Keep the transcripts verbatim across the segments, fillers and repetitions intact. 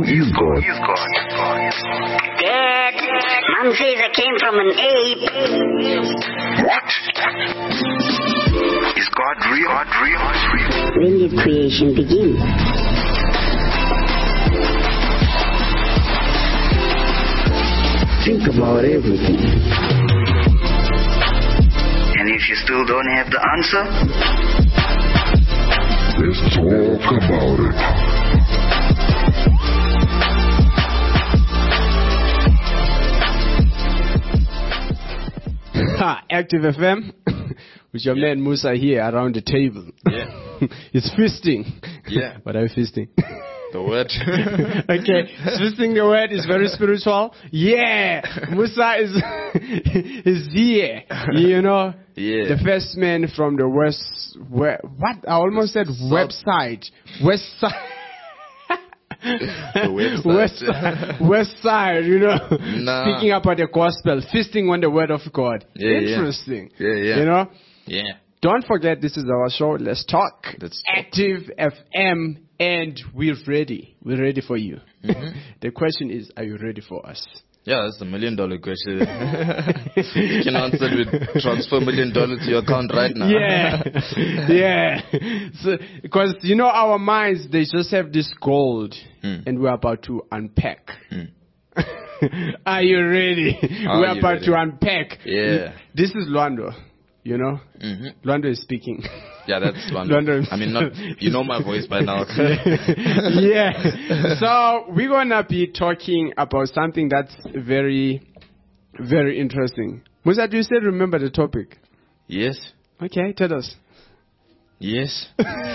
Who is God? Dad, Mom says I came from an ape. What? Is God real? God real? When did creation begin? Think about everything. And if you still don't have the answer, let's talk about it. Ha, Active F M with your yeah. man Musa here around the table. Yeah. He's feasting. Yeah. What are you feasting? The word. Okay. Feasting the word is very spiritual. Yeah. Musa is is here. You know? Yeah. The first man from the west. Where, what? I almost said website. West side. The west, west side, you know, nah. Speaking about the gospel, feasting on the word of God. Yeah, Interesting. Yeah. yeah, yeah. You know? Yeah. Don't forget, this is our show. Let's talk. Let's Active F M, and we're ready. We're ready for you. Mm-hmm. The question is, are you ready for us? Yeah, that's a million dollar question. You can answer it with transfer million dollars to your account right now. Yeah, yeah. So, because you know our minds, they just have this gold, mm. and we're about to unpack. Mm. Are you ready? Are we're you about ready? to unpack. Yeah. This is Luando. You know, mm-hmm. Luando is speaking. Yeah, that's Luando. Luando. I mean, not you know my voice by now. Yeah. So we're gonna be talking about something that's very, very interesting. Musa, do you still remember the topic? Yes. Okay, tell us. Yes.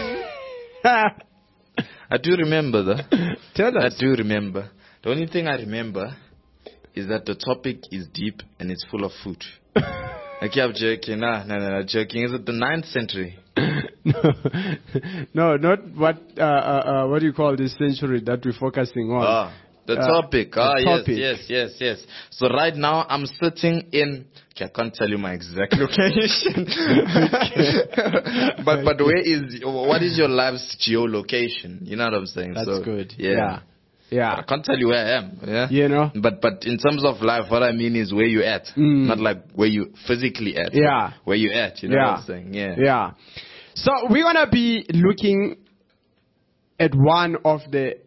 I do remember that. Tell us. I do remember. The only thing I remember is that the topic is deep and it's full of food. Okay, I'm joking. Nah, no, no, no, joking. Is it the ninth century? no, no, not what. Uh, uh, uh, what do you call this century that we're focusing on? Ah, the uh, topic. Ah, the yes, topic. yes, yes, yes. So right now I'm sitting in. Okay, I can't tell you my exact location. but but where is? What is your life's geolocation? You know what I'm saying? That's so, good. Yeah. yeah. Yeah. I can't tell you where I am. Yeah. You know. But but in terms of life, what I mean is where you at, mm. not like where you physically at. Yeah. Where you at. You know yeah. what I'm saying? Yeah. Yeah. So we're gonna be looking at one of the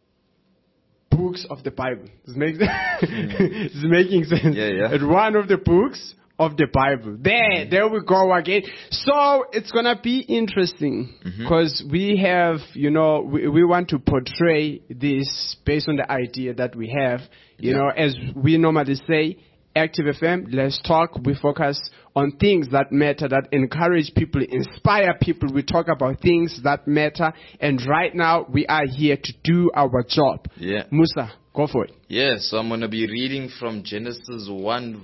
books of the Bible. This makes it's making sense. Yeah, yeah. At one of the books of the Bible. There, there we go again. So it's gonna be interesting because mm-hmm. we have, you know, we, we want to portray this based on the idea that we have. You yeah. know, as we normally say, Active F M, let's talk. We focus on things that matter, that encourage people, inspire people. We talk about things that matter. And right now, we are here to do our job. Yeah. Musa, go for it. Yeah, so I'm going to be reading from Genesis one,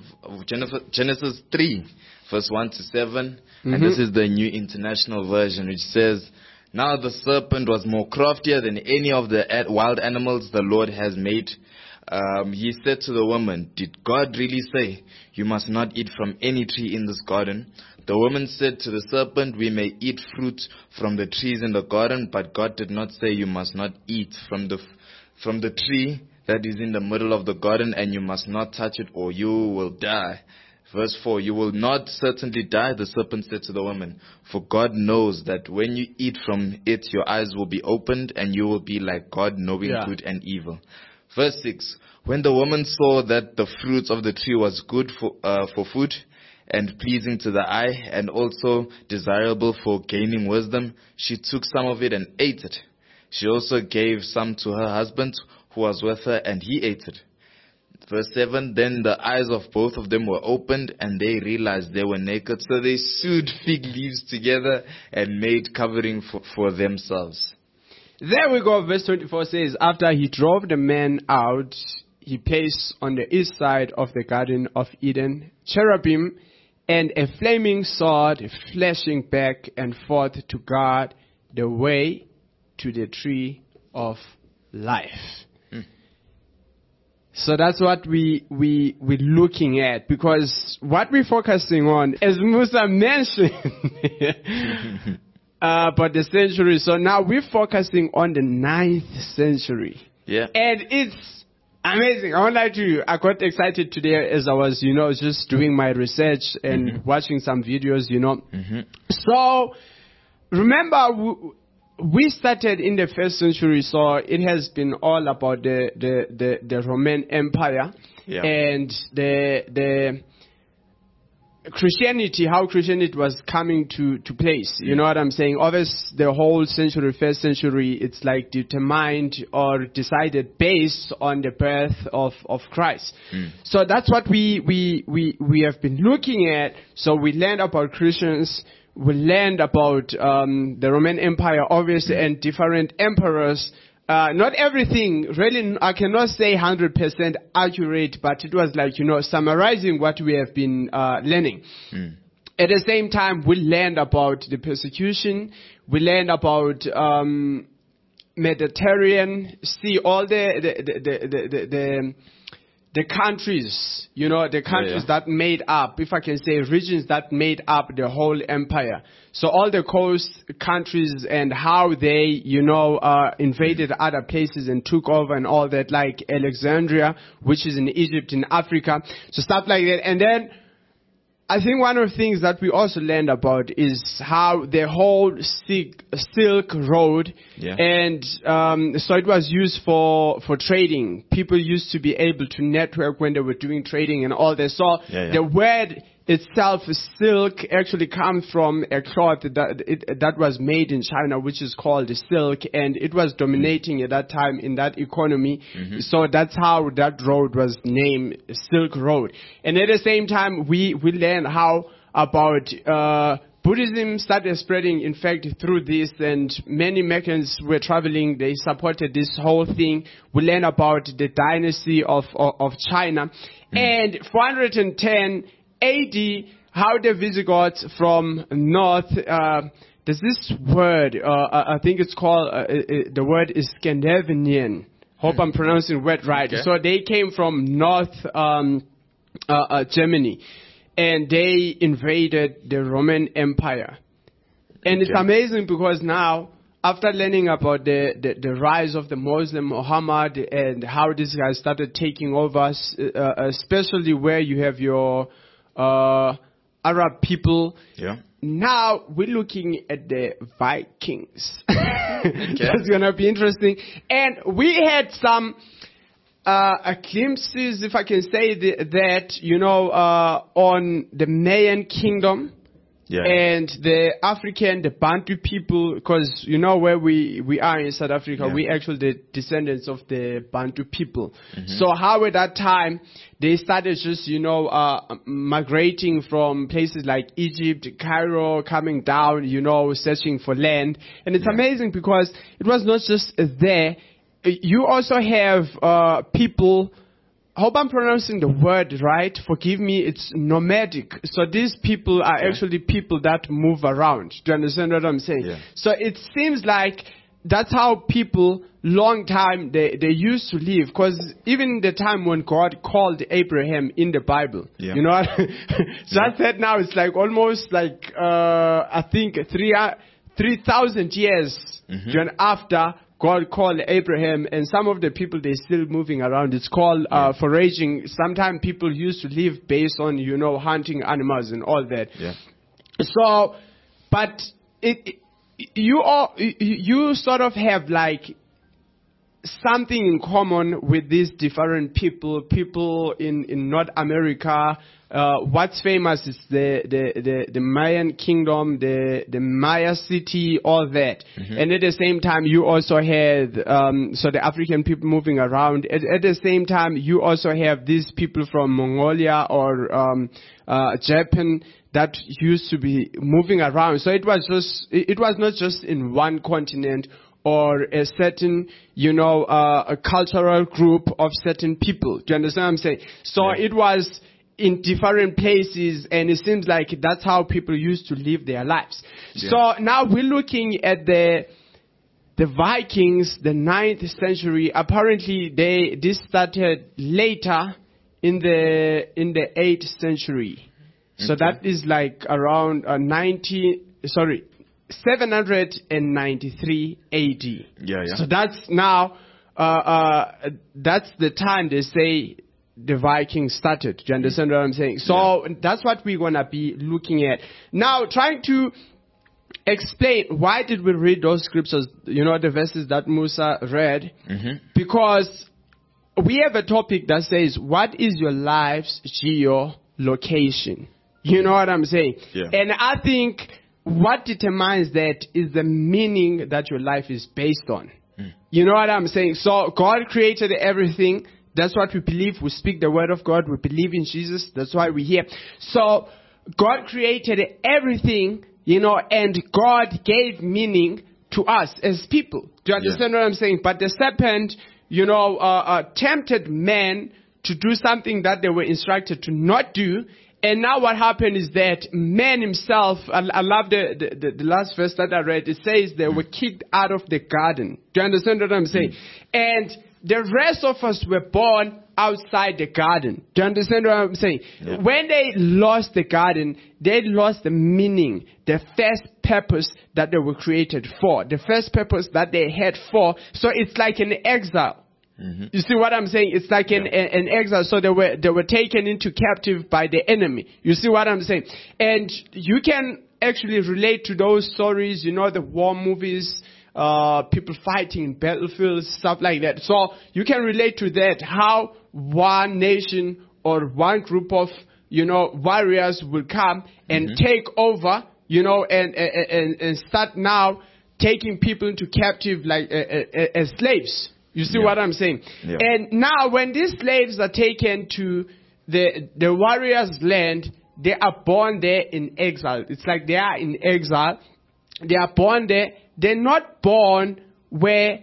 Genesis three, verse one to seven. Mm-hmm. And this is the New International Version, which says, "Now the serpent was more craftier than any of the wild animals the Lord has made. Um, he said to the woman, 'Did God really say, you must not eat from any tree in this garden?' The woman said to the serpent, 'We may eat fruit from the trees in the garden, but God did not say you must not eat from the from the tree that is in the middle of the garden, and you must not touch it, or you will die.' Verse four, 'You will not certainly die,' the serpent said to the woman, 'for God knows that when you eat from it, your eyes will be opened, and you will be like God, knowing yeah. good and evil.' Verse six, 'When the woman saw that the fruit of the tree was good for uh, for food and pleasing to the eye and also desirable for gaining wisdom, she took some of it and ate it. She also gave some to her husband who was with her, and he ate it.' Verse seven, 'Then the eyes of both of them were opened, and they realized they were naked. So they sewed fig leaves together and made covering for, for themselves.'" There we go. Verse twenty-four says, "After he drove the man out, he placed on the east side of the Garden of Eden cherubim and a flaming sword flashing back and forth to guard the way to the tree of life." Hmm. So that's what we, we, we're looking at, because what we're focusing on, as Musa mentioned, uh, but the century. So now we're focusing on the ninth century. Yeah. And it's amazing. I won't lie to you. I got excited today as I was, you know, just doing my research and Mm-hmm. watching some videos, you know. So, remember, w- we started in the first century, so it has been all about the, the, the, the Roman Empire Yeah. and the the Christianity, how Christianity was coming to, to place. You know what I'm saying? Obviously, the whole century, first century, it's like determined or decided based on the birth of, of Christ. So that's what we, we, we, we have been looking at. So we learned about Christians. We learned about um, the Roman Empire, obviously, and different emperors. Uh, not everything, really, I cannot say one hundred percent accurate, but it was like, you know, summarizing what we have been uh, learning. At the same time, we learned about the persecution. We learned about um, Mediterranean Sea, all the the the the, the, the, the the countries, you know, the countries yeah. that made up, if I can say, regions that made up the whole empire. So all the coast countries and how they, you know, uh, invaded other places and took over and all that, like Alexandria, which is in Egypt, in Africa. So stuff like that. And then I think one of the things that we also learned about is how the whole Silk, Silk Road, Yeah. and um, so it was used for, for trading. People used to be able to network when they were doing trading and all that. So Yeah, yeah. the word itself, silk, actually comes from a cloth that it, that was made in China, which is called silk, and it was dominating at that time in that economy. So that's how that road was named Silk Road. And at the same time, we we learn how about uh, Buddhism started spreading, in fact, through this, and many Meccans were traveling. They supported this whole thing. We learn about the dynasty of of, of China, and four hundred ten A D, how the Visigoths from north, uh, there's this word, uh, I think it's called, uh, uh, the word is Scandinavian. Hope I'm pronouncing the word right. Okay. So they came from north um, uh, uh, Germany, and they invaded the Roman Empire. And it's Okay. amazing because now, after learning about the, the, the rise of the Muslim Muhammad and how this guy started taking over, uh, especially where you have your uh, Arab people. Yeah. Now we're looking at the Vikings. That's gonna be interesting. And we had some uh, glimpses, if I can say the, that, you know, uh, on the Mayan kingdom. Yeah. And the African, the Bantu people, because you know where we, we are in South Africa, Yeah. we actually the descendants of the Bantu people. So how at that time they started just, you know, uh, migrating from places like Egypt, Cairo, coming down, you know, searching for land. And it's Yeah. amazing because it was not just there. You also have uh, people. Hope I'm pronouncing the word right. Forgive me. It's nomadic. So these people are Yeah. actually people that move around. Do you understand what I'm saying? Yeah. So it seems like that's how people long time they, they used to live. Because even the time when God called Abraham in the Bible, Yeah. you know what? Just that now it's like almost like uh, I think three uh, three thousand years then after God called Abraham, and some of the people, they're still moving around. It's called uh, foraging. Sometimes people used to live based on, you know, hunting animals and all that. Yeah. So, but it, it you all, you, you sort of have like something in common with these different people, people in, in North America. Uh, what's famous is the, the, the, the Mayan kingdom, the, the Maya city, all that. And at the same time, you also had, um, so the African people moving around. At, at the same time, you also have these people from Mongolia or, um, uh, Japan that used to be moving around. So it was just, it, it was not just in one continent or a certain, you know, uh, a cultural group of certain people. Do you understand what I'm saying? So Yeah. it was in different places, and it seems like that's how people used to live their lives. Yeah. So now we're looking at the the Vikings, the ninth century. Apparently, they this started later in the in the eighth century. So Okay. that is like around uh, ninety. Sorry. seven hundred ninety-three A D. Yeah, yeah. So that's now uh, uh, that's the time they say the Vikings started. Do you understand what I'm saying? So yeah. that's what we're going to be looking at. Now, trying to explain why did we read those scriptures, you know, the verses that Musa read, mm-hmm. because we have a topic that says, what is your life's geolocation? You know what I'm saying? Yeah. And I think what determines that is the meaning that your life is based on. Mm. You know what I'm saying? So God created everything. That's what we believe. We speak the word of God. We believe in Jesus. That's why we're here. So God created everything, you know, and God gave meaning to us as people. Do you understand yeah. what I'm saying? But the serpent, you know, uh, uh, tempted men to do something that they were instructed to not do. And now what happened is that man himself, I, I love the, the, the last verse that I read, it says they were kicked out of the garden. Do you understand what I'm saying? And the rest of us were born outside the garden. Do you understand what I'm saying? Yeah. When they lost the garden, they lost the meaning, the first purpose that they were created for, the first purpose that they had for. So it's like an exile. Mm-hmm. You see what I'm saying? It's like an, yeah. an exile. So they were they were taken into captive by the enemy. You see what I'm saying? And you can actually relate to those stories, you know, the war movies, uh, people fighting in battlefields, stuff like that. So you can relate to that, how one nation or one group of, you know, warriors will come and mm-hmm. take over, you know, and, and, and start now taking people into captive like uh, uh, as slaves. You see yeah. what I'm saying? Yeah. And now when these slaves are taken to the the warriors' land, they are born there in exile. It's like they are in exile. They are born there. They're not born where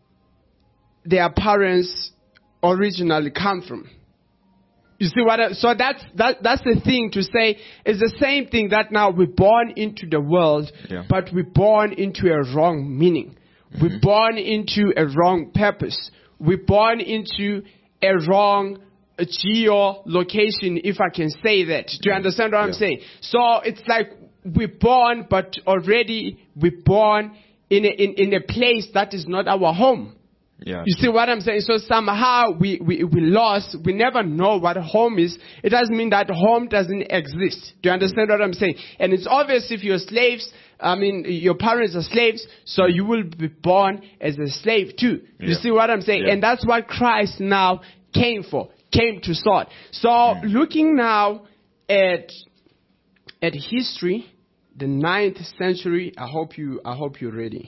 their parents originally come from. You see what? I, so that's that that's the thing to say. It's the same thing that now we're born into the world, yeah. but we're born into a wrong meaning. Mm-hmm. We're born into a wrong purpose. We're born into a wrong geolocation, if I can say that. Do you understand what yeah. I'm saying? So it's like we're born, but already we're born in a, in, in a place that is not our home. Yeah. You see what I'm saying? So somehow we, we, we lost. We never know what home is. It doesn't mean that home doesn't exist. Do you understand what I'm saying? And it's obvious if you're slaves, I mean, your parents are slaves, so you will be born as a slave too. You yeah. see what I'm saying? Yeah. And that's what Christ now came for, came to sort. So mm. looking now at at history, the ninth century, I hope you I hope you're ready.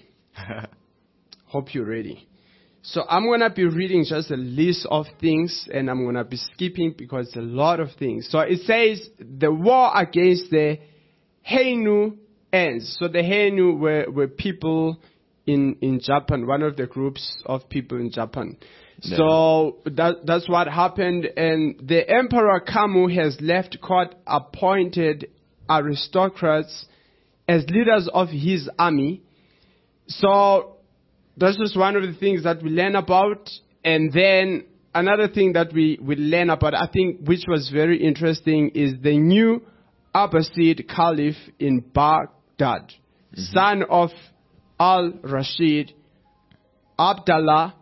Hope you're ready. So I'm going to be reading just a list of things, and I'm going to be skipping because it's a lot of things. So it says the war against the Ainu ends. So the Ainu were, were people in, in Japan, one of the groups of people in Japan. Yeah. So that, that's what happened. And the Emperor Kamu has left court-appointed aristocrats as leaders of his army. So this is one of the things that we learn about. And then another thing that we, we learn about, I think, which was very interesting, is the new Abbasid Caliph in Baghdad, mm-hmm. son of Al-Rashid, Abdallah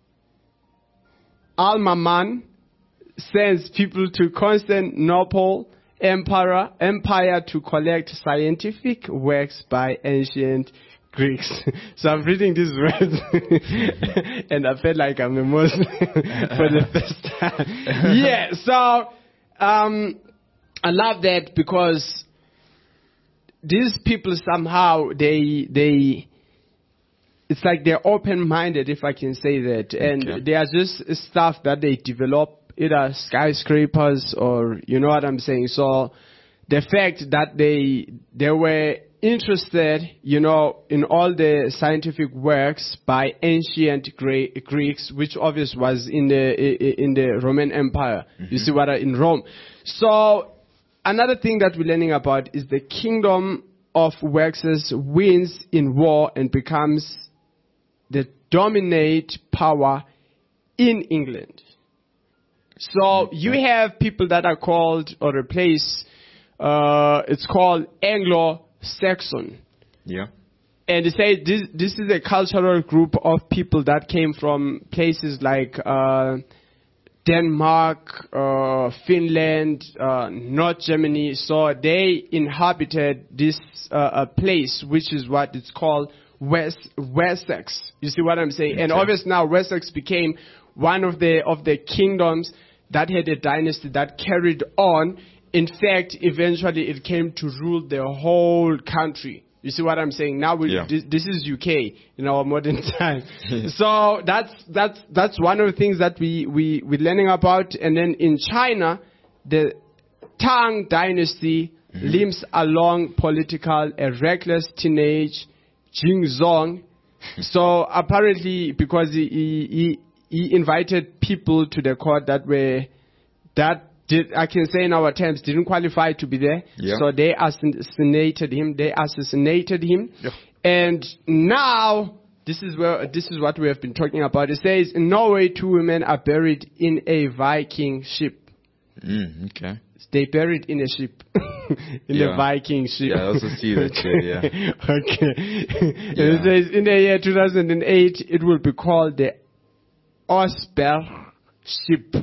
Al-Maman, sends people to Constantinople Empire, empire to collect scientific works by ancient Greeks. So I'm reading these words and I feel like I'm a Muslim for the first time. Yeah, so um, I love that because these people somehow, they, they, it's like they're open-minded, if I can say that. And okay. they are just stuff that they develop, either skyscrapers or, you know what I'm saying. So the fact that they, they were interested, you know, in all the scientific works by ancient Greeks, which obviously was in the in the Roman Empire. Mm-hmm. You see what I, in Rome. So another thing that we're learning about is the kingdom of Xerxes wins in war and becomes the dominant power in England. So mm-hmm. you have people that are called or replace. Uh, it's called Anglo. Saxon. Yeah. And they say this this is a cultural group of people that came from places like uh, Denmark, uh, Finland, uh, North Germany. So they inhabited this uh, a place, which is what it's called West Wessex. You see what I'm saying? And Okay. obviously now Wessex became one of the of the kingdoms that had a dynasty that carried on. In fact, eventually it came to rule the whole country. You see what I'm saying? Now we, Yeah. this, this is U K in our modern time. So that's that's that's one of the things that we we we're learning about. And then in China, the Tang dynasty Mm-hmm. limps along political a reckless teenage Jingzong. So apparently, because he, he he he invited people to the court that were that. Did, I can say in our terms didn't qualify to be there, Yeah. so they assassinated him. They assassinated him, Yeah. and now this is where this is what we have been talking about. It says in Norway, two women are buried in a Viking ship. Mm, okay. They buried in a ship, in Yeah. a Viking ship. Yeah, I also see that here, yeah. Okay. And Yeah. it says in the year two thousand eight, it will be called the Osberg ship.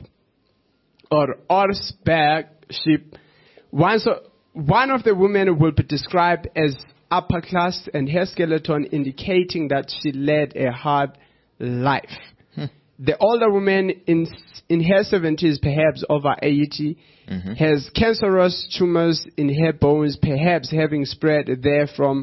Or Orsberg ship. One, so, one of the women will be described as upper class and her skeleton indicating that she led a hard life. The older woman in in her seventies, perhaps over eighty, Mhm. has cancerous tumors in her bones, perhaps having spread there from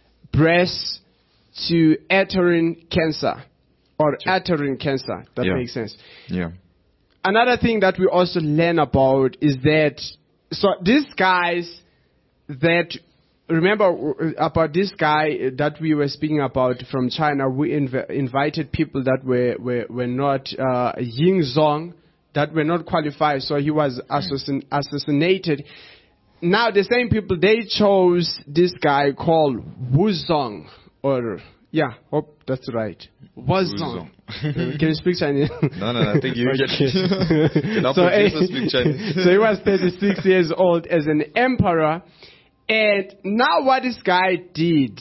breast to uterine cancer. Or uterine cancer. That Yeah. makes sense. Yeah. Another thing that we also learn about is that, so these guys that, remember about this guy that we were speaking about from China, we inv- invited people that were, were, were not uh, Yingzong, that were not qualified, so he was assassin- assassinated. Now the same people, they chose this guy called Wuzong, or, yeah, hope that's right. Wuzong. Can you speak Chinese? No, no, no, I think you Okay. get Can our So, producer eh, speak Chinese? so he was thirty-six years old as an emperor. And now what this guy did,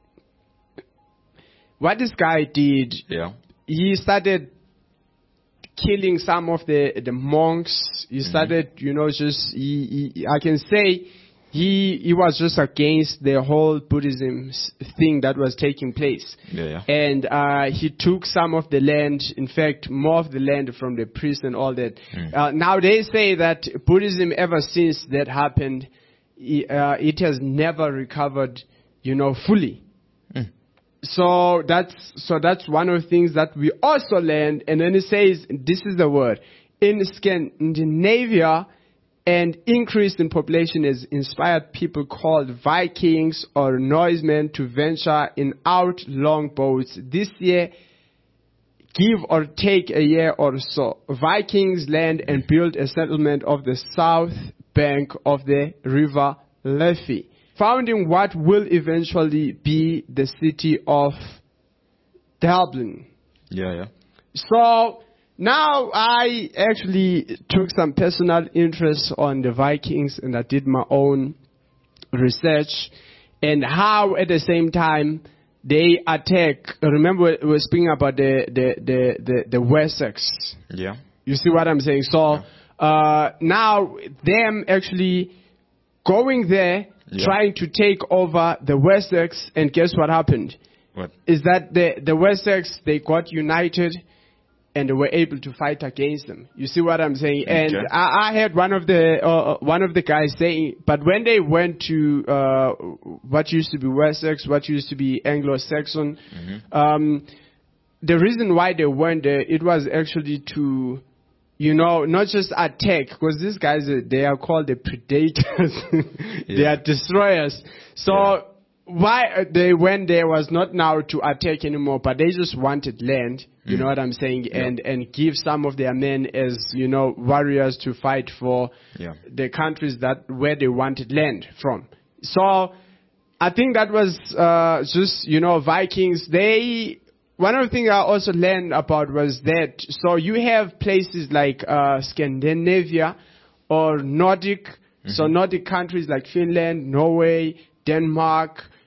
what this guy did, Yeah. he started killing some of the, the monks. He started, you know, just, he, he, I can say, he, he was just against the whole Buddhism s- thing that was taking place. Yeah, yeah. And uh, he took some of the land, in fact, more of the land from the priests and all that. Uh, now they say that Buddhism, ever since that happened, i- uh, it has never recovered, you know, fully. Mm. So that's so that's one of the things that we also learned. And then it says, this is the word, in Scandinavia, and increase in population has inspired people called Vikings or Norsemen to venture in out longboats. This year, give or take a year or so, Vikings land and build a settlement of the south bank of the river Liffey, founding what will eventually be the city of Dublin. Yeah, yeah. So now I actually took some personal interest on the Vikings, and I did my own research and how at the same time they attack. Remember we were speaking about the the the the, the Wessex. Yeah. You see what I'm saying? So uh, now them actually going there, Yeah. trying to take over the Wessex, and guess what happened? What? Is that the the Wessex, they got united and they were able to fight against them. You see what I'm saying? And Okay. I, I heard one of the uh, one of the guys saying, but when they went to uh, what used to be Wessex, what used to be Anglo-Saxon, um, the reason why they went there, it was actually to, you know, not just attack, because these guys, uh, they are called the predators. They Yeah. are destroyers. So Yeah. why uh, they went there was not now to attack anymore, but they just wanted land. You know what I'm saying? Yeah. And and give some of their men as, you know, warriors to fight for Yeah. the countries that where they wanted land from. So I think that was uh, just, you know, Vikings. They, one of the things I also learned about was that, so you have places like uh, Scandinavia or Nordic, so Nordic countries like Finland, Norway, Denmark,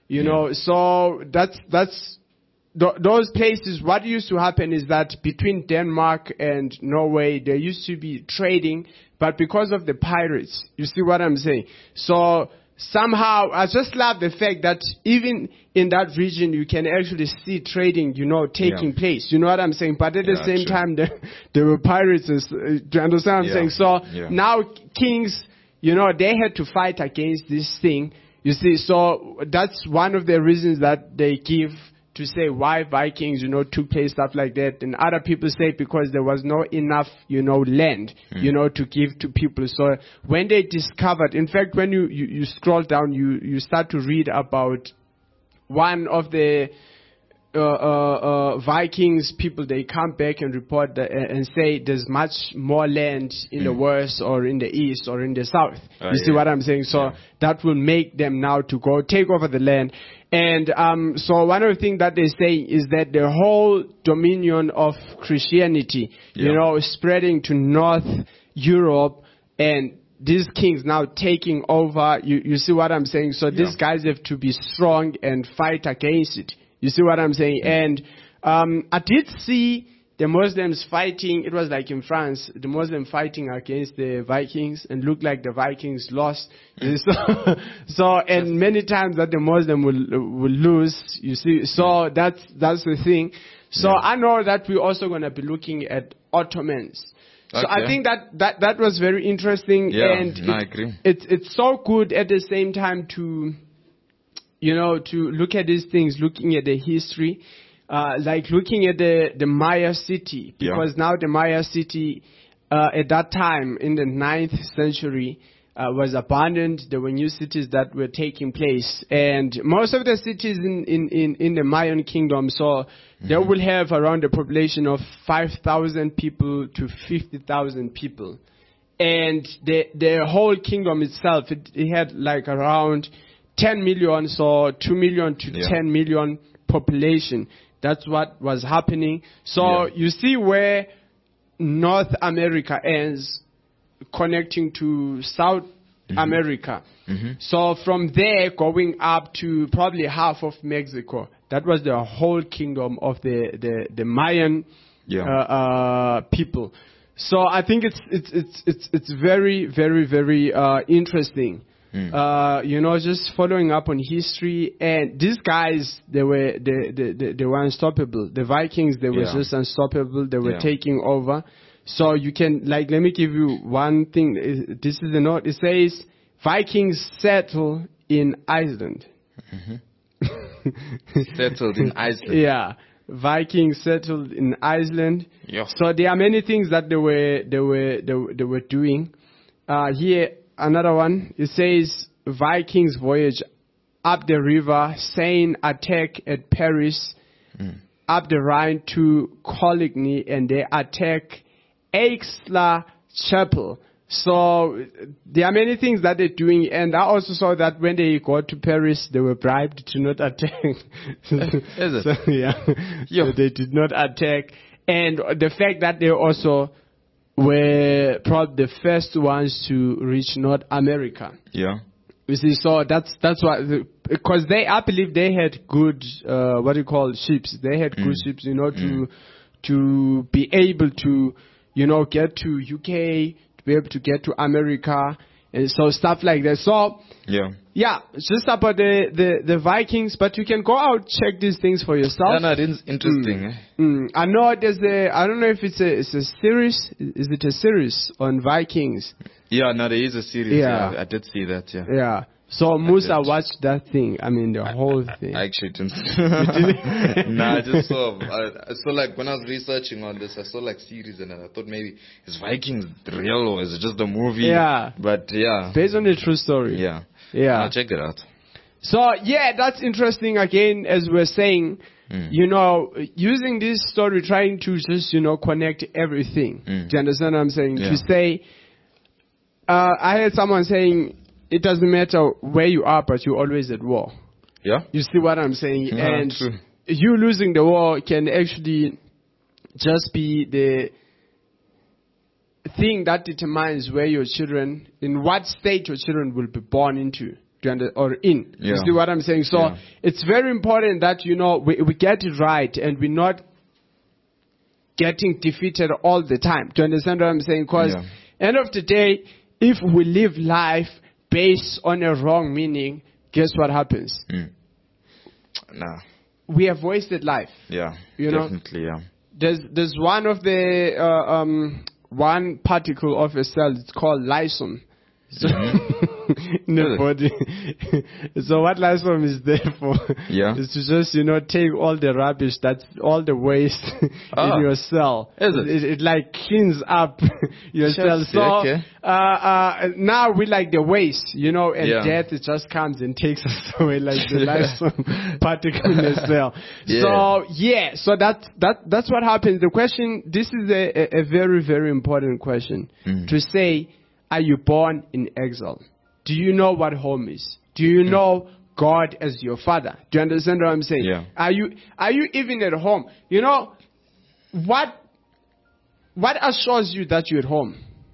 You know, so that's that's th- those places. What used to happen is that between Denmark and Norway, there used to be trading, but because of the pirates, you see what I'm saying? So somehow, I just love the fact that even in that region, you can actually see trading, you know, taking Yeah. place. You know what I'm saying? But at the Yeah, same true. time, there, there were pirates. Uh, do you understand what I'm Yeah. saying? So Yeah. now kings, you know, they had to fight against this thing. You see, so that's one of the reasons that they give to say why Vikings, you know, took place, stuff like that. And other people say because there was no enough, you know, land, Mm. you know, to give to people. So when they discovered, in fact, when you, you, you scroll down, you, you start to read about one of the uh, uh, uh, Vikings people, they come back and report that, uh, and say there's much more land in the west or in the east or in the south. Oh, you see yeah. what I'm saying? So Yeah. that will make them now to go take over the land. And um, so one of the things that they say is that the whole dominion of Christianity, you Yeah. know, spreading to North Europe, and these kings now taking over. You, you see what I'm saying? So these Yeah. guys have to be strong and fight against it. You see what I'm saying? And um, I did see the Muslims fighting. It was like in France, the Muslims fighting against the Vikings, and looked like the Vikings lost. so, so and many times that the Muslim will will lose. You see, so that's that's the thing. So Yeah. I know that we're also going to be looking at Ottomans. So I Okay. think that, that that was very interesting, Yeah, and no, I it- agree. it's it's so good at the same time to, you know, to look at these things, looking at the history, uh, like looking at the the Maya city, Yeah. because now the Maya city uh, at that time in the ninth century uh, was abandoned. There were new cities that were taking place, and most of the cities in in in, in the Mayan kingdom, so they will have around a population of five thousand people to fifty thousand people. And the the whole kingdom itself, it, it had like around ten million, so two million to Yeah. ten million population. That's what was happening. So Yeah. you see where North America ends, connecting to South America. So from there, going up to probably half of Mexico. That was the whole kingdom of the, the, the Mayan Yeah. uh, uh, people. So I think it's it's it's it's it's very very very uh, interesting. Uh, you know, just following up on history, and these guys, they were they they, they, they were unstoppable. The Vikings, they were Yeah. just unstoppable. They were Yeah. taking over. So you can, like, let me give you one thing. Is- This is the note. It says Vikings settle in Iceland. Settled in Iceland. Yeah, Vikings settled in Iceland. Yeah. So there are many things that they were they were they, were- they were doing. Uh, here another one. It says Vikings voyage up the river, Seine attack at Paris, up the Rhine to Coligny, and they attack Aixla Chapel. So there are many things that they're doing, and I also saw that when they got to Paris, they were bribed to not attack. Is it? So, yeah, Yeah. so they did not attack, and the fact that they also were probably the first ones to reach North America. Yeah. You see, so that's that's why, because they, I believe they had good, uh, what do you call ships? They had good ships, you know, to to be able to, you know, get to U K, to be able to get to America, and so stuff like that. So Yeah. yeah, it's just about the the, the Vikings, but you can go out check these things for yourself. Yeah, no, it is interesting. Eh? Mm, I know there's a, I don't know if it's a it's a series. Is it a series on Vikings? Yeah, no, there is a series. Yeah. Yeah. I did see that, yeah. Yeah. So Musa did. watched that thing. I mean, the whole thing. I actually didn't. nah, I just saw. I, I saw like when I was researching on this, I saw like series and I thought maybe is Vikings real or is it just a movie? Yeah. But yeah. Based on the true story. Yeah. Yeah. I'll check it out. So yeah, that's interesting. Again, as we're saying, Mm. you know, using this story, trying to just, you know, connect everything. Mm. Do you understand what I'm saying? Yeah. To say, uh, I heard someone saying, it doesn't matter where you are, but you're always at war. Yeah. You see what I'm saying? Yeah, and true. you losing the war can actually just be the thing that determines where your children, in what state your children will be born into. Do you under, or in. Yeah. You see what I'm saying? So Yeah. it's very important that, you know, we, we get it right and we're not getting defeated all the time. Do you understand what I'm saying? Because Yeah. end of the day, if we live life based on a wrong meaning, guess what happens? Mm. Nah. We have wasted life. Yeah. You know? Definitely, yeah. There's there's one of the uh, um one particle of a cell. It's called lysosome. So in the body. So what lysosome is there for? Yeah. Is to just, you know, take all the rubbish, that's all the waste Ah. in your cell. Is it? It, it like cleans up your cell. Just- So okay. uh, uh, now we like the waste, you know, and Yeah. death, it just comes and takes us away like the lysosome particle in the cell. Yeah. So yeah, so that that that's what happens. The question, this is a, a, a very very important question Mm. to say. Are you born in exile? Do you know what home is? Do you know God as your father? Do you understand what I'm saying? Yeah. Are you are you even at home? You know what what assures you that you're at home?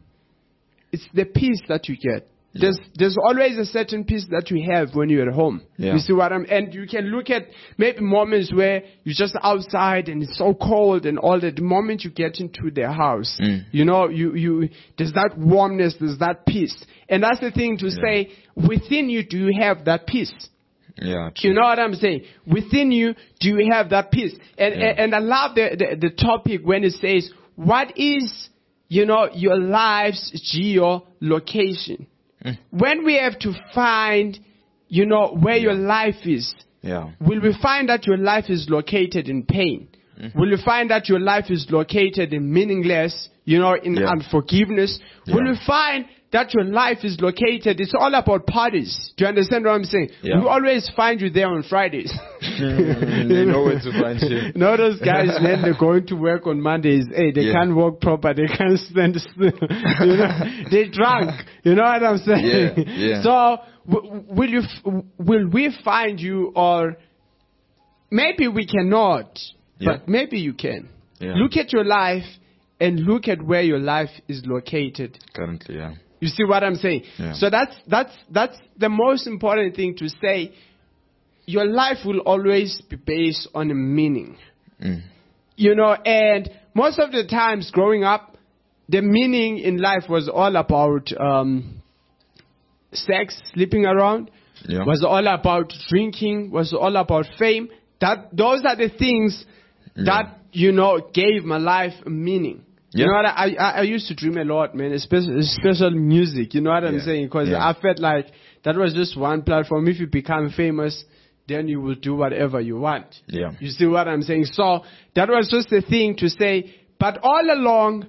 It's the peace that you get. There's there's always a certain peace that you have when you're at home. Yeah. You see what I'm and you can look at maybe moments where you're just outside and it's so cold and all that. The moment you get into their house, Mm. you know, you, you there's that warmness, there's that peace. And that's the thing to say, within you do you have that peace? Yeah. True. You know what I'm saying? Within you, do you have that peace? And Yeah. and, and I love the, the the topic when it says, what is, you know, your life's geolocation? Mm. When we have to find, you know, where your life is, Yeah. will we find that your life is located in pain? Mm-hmm. Will you find that your life is located in meaningless, you know, in Yeah. unforgiveness? Will Yeah. you find that your life is located, it's all about parties. Do you understand what I'm saying? Yeah. We always find you there on Fridays. They know where to find you. You know those guys, man, they're going to work on Mondays. Hey, they Yeah. can't walk proper. They can't stand still. You know, they're drunk. You know what I'm saying? Yeah, yeah. So, w- will you, f- will we find you, or maybe we cannot, Yeah. but maybe you can. Yeah. Look at your life and look at where your life is located. Currently, yeah. You see what I'm saying? Yeah. So that's that's that's the most important thing to say. Your life will always be based on a meaning. Mm. You know, and most of the times growing up, the meaning in life was all about um, sex, sleeping around, Yeah. was all about drinking, was all about fame. That those are the things that, you know, gave my life a meaning. You Yeah. know what? I, I I used to dream a lot, man. Especially special music. You know what I'm Yeah. saying? Because Yeah. I felt like that was just one platform. If you become famous, then you will do whatever you want. Yeah. You see what I'm saying? So that was just the thing to say. But all along,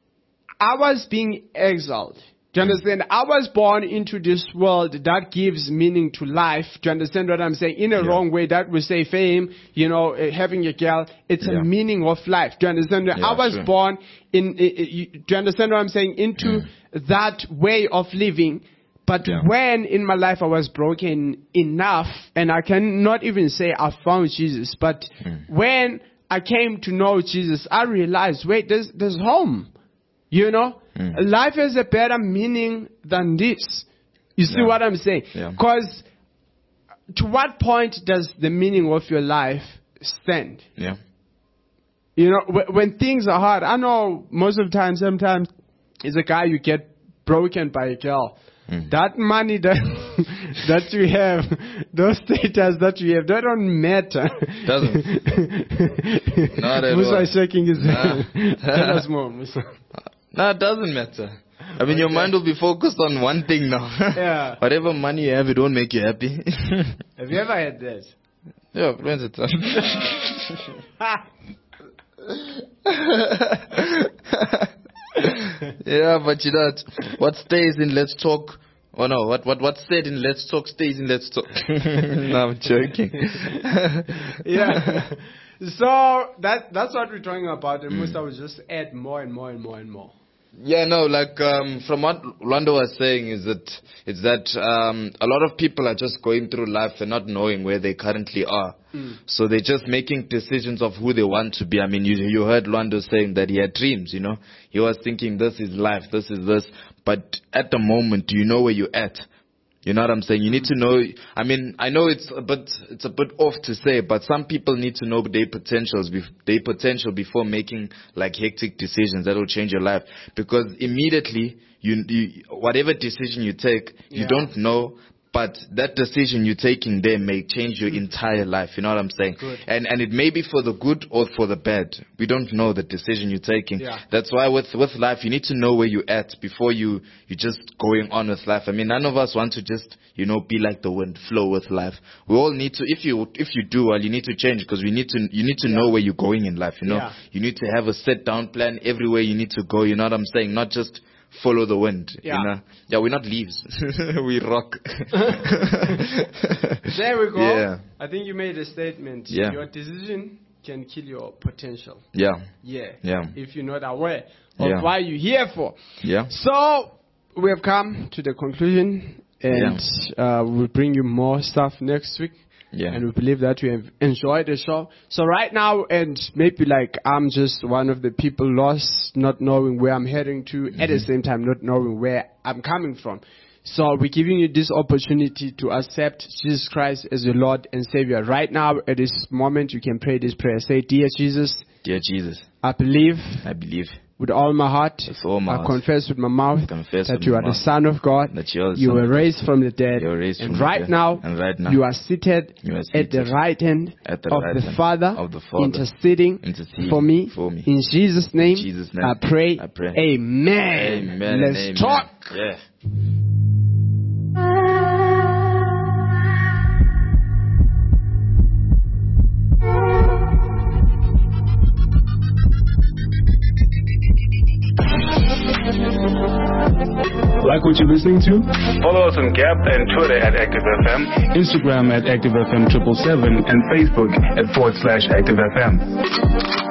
I was being exiled. Do you understand? I was born into this world that gives meaning to life. Do you understand what I'm saying? In a Yeah. wrong way, that we say fame, you know, uh, having a girl, it's Yeah. a meaning of life. Do you understand? Yeah, I was true. born in, i- i- you- do you understand what I'm saying? Into that way of living. But Yeah. when in my life I was broken enough, and I cannot even say I found Jesus, but when I came to know Jesus, I realized, wait, there's, there's home. You know, Mm. life has a better meaning than this. You see Yeah. what I'm saying? Yeah. Because to what point does the meaning of your life stand? Yeah. You know, wh- when things are hard, I know most of the time, sometimes it's a guy you get broken by a girl. Mm. That money that that you have, those status that you have, they don't matter. Doesn't. Not at Musa all. is shaking his Nah. head. Tell us more, Musa. No, it doesn't matter. I mean, your mind will be focused on one thing now. Yeah. Whatever money you have, it won't make you happy. Have you ever had that? Yeah, when's it? Yeah, but you know, what stays in Let's Talk, oh no, what what what's said in Let's Talk stays in Let's Talk. No, I'm joking. Yeah. So that that's what we're talking about, and Musa will just add more and more and more and more. Yeah, no, like um, from what Lwando was saying is that it's that um, a lot of people are just going through life and not knowing where they currently are. Mm. So they're just making decisions of who they want to be. I mean, you you heard Lwando saying that he had dreams, you know. He was thinking this is life, this is this. But at the moment, do you know where you're at? You know what I'm saying? You need to know, I mean, I know it's a bit, it's a bit off to say, but some people need to know their potentials, bef- their potential before making like hectic decisions that will change your life. Because immediately, you, you whatever decision you take, you Yeah. don't know, but that decision you're taking there may change your entire life. You know what I'm saying? Good. And and it may be for the good or for the bad. We don't know the decision you're taking. Yeah. That's why with with life, you need to know where you're at before you you just going on with life. I mean, none of us want to just you know be like the wind, flow with life. We all need to. If you if you do well, you need to change because we need to. You need to know where you're going in life. You know, Yeah. you need to have a set down plan everywhere you need to go. You know what I'm saying? Not just follow the wind. Yeah. You know? Yeah, we're not leaves. We rock. There we go. Yeah. I think you made a statement. Yeah. Your decision can kill your potential. Yeah. Yeah. Yeah. If you're not aware of Yeah. why you're here for. Yeah. So we have come to the conclusion, and uh, we'll bring you more stuff next week. Yeah. And we believe that you have enjoyed the show. So right now, and maybe like I'm just one of the people lost, not knowing where I'm heading to, at the same time not knowing where I'm coming from. So we're giving you this opportunity to accept Jesus Christ as your Lord and Savior. Right now, at this moment, you can pray this prayer. Say, Dear Jesus, Dear Jesus, I believe I believe with all my heart, with all my I heart, confess with my mouth confess that with you my are the mouth Son of God. that you are the You Son were of raised from the dead. You were raised and from the right dead. now, And right now, you are seated, you are at seated the right hand at the of, right the hand Father, of the Father, interceding, interceding for me. for me. In Jesus' name, Jesus' name, I pray. I pray. Amen. Amen. Let's and amen. talk. Yeah. Like what you're listening to? Follow us on Gap and Twitter at Active F M. Instagram at Active F M triple seven and Facebook at forward slash Active F M.